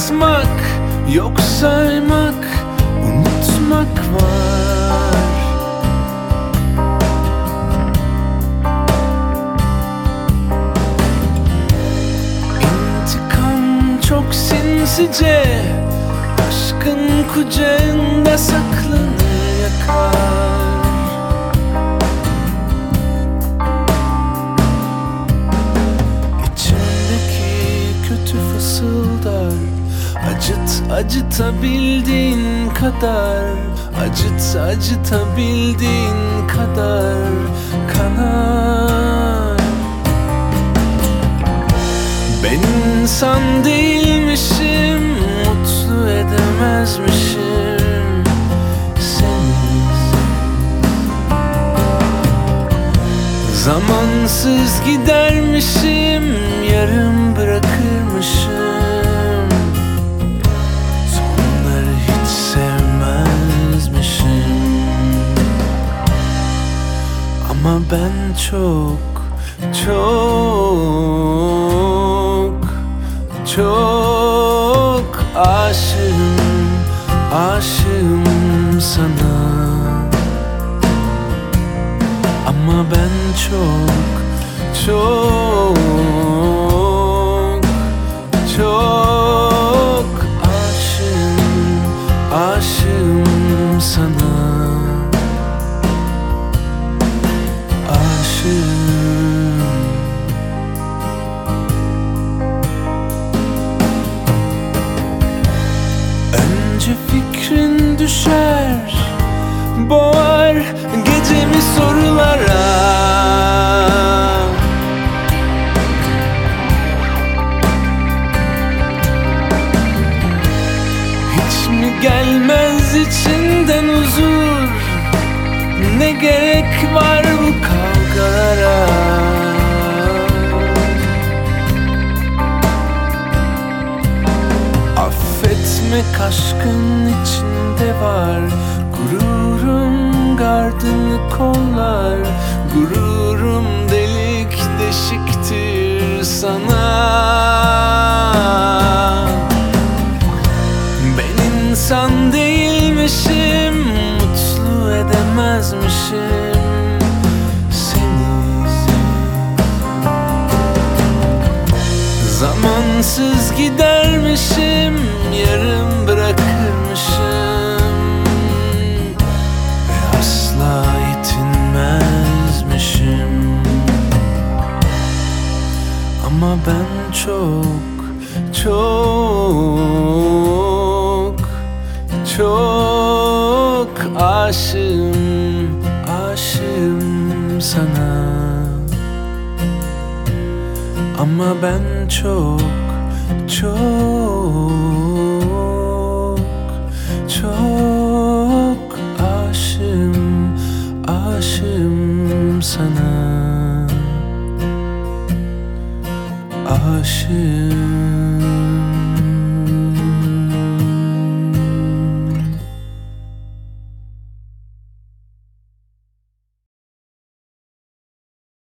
basmak, yok saymak, unutmak var. İntikam çok sinsice, aşkın kucağında saklanır, yakar. Acıt, acıtabildiğin kadar, acıt, acıtabildiğin kadar kanar. Ben insan değilmişim, mutlu edemezmişim seni. Zamansız gidermişim, yarım bırakırmışım. Ama ben çok, çok, çok aşığım, aşığım sana. Ama ben çok, çok, çok aşığım, aşığım sana. Önce fikrin düşer, boğar gecemi sorulara. Hiç mi gelmez içinden huzur? Ne gerek var bu kavgalara? Affetmek aşkın içinde var. Gururum gardını kollar, gururum delik deşiktir sana. Ben insan değilmişim, mutlu edemezmişim seni. Zamansız gidermişim, yarım bırakırmışım ve asla yetinmezmişim. Ama ben çok, çok, çok aşığım, aşığım sana. Ama ben çok, çok, çok aşığım, aşığım sana. Aşığım.